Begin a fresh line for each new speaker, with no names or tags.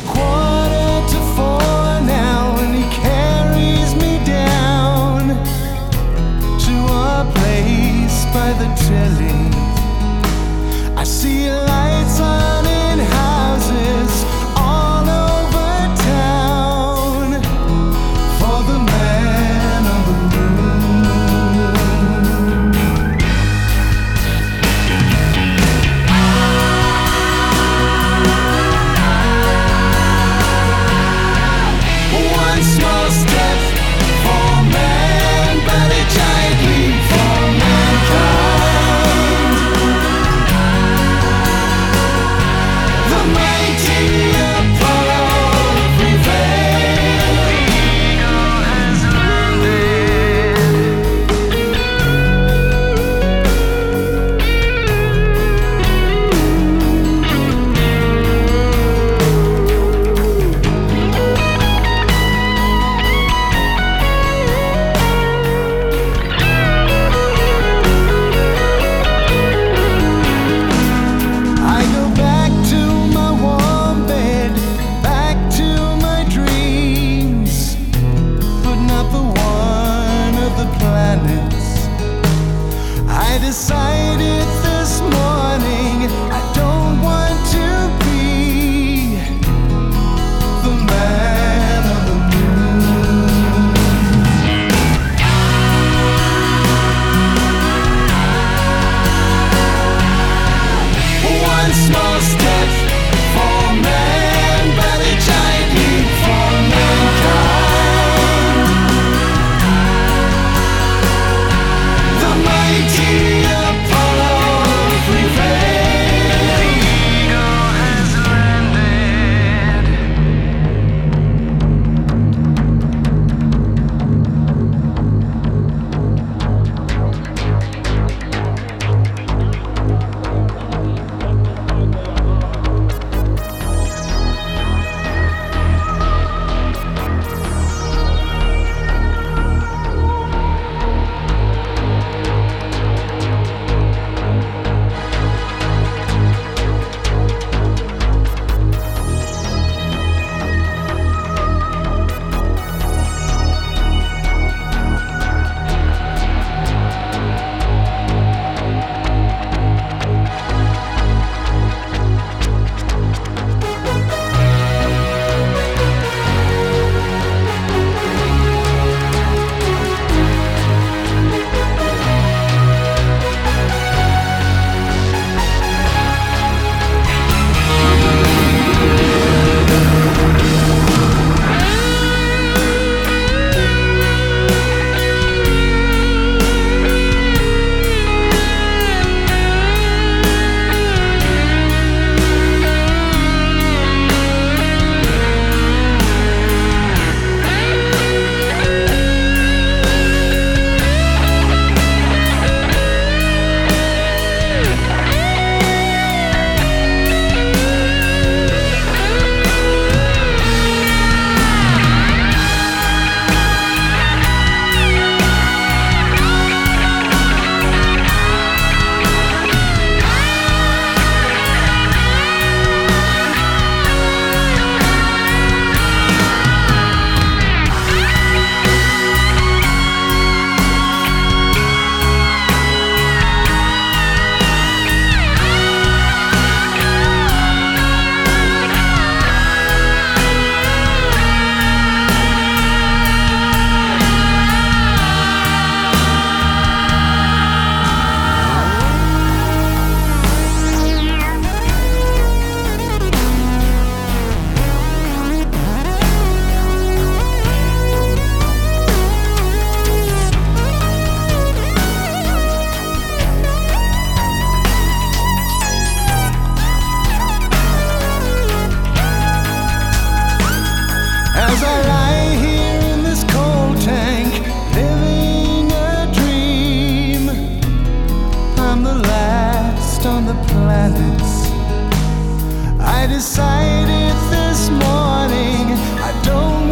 3:45 now, and he carries me down to a place by the telly. I see lights on in houses all over town for the man on the moon. One small step for man, but a giant leap for mankind. The mighty Apollo prevailed. Eagle has I go back to my warm bed, back to my dreams, but not the one of the planets. I decided this morning I don't want to be the man on the moon. One small step for man, but a giant leap for mankind. The mighty Apollo prevailed. Eagle has landed. As I lie here in this cold tank, living a dream, I'm the last on the planets. I decided this morning I don't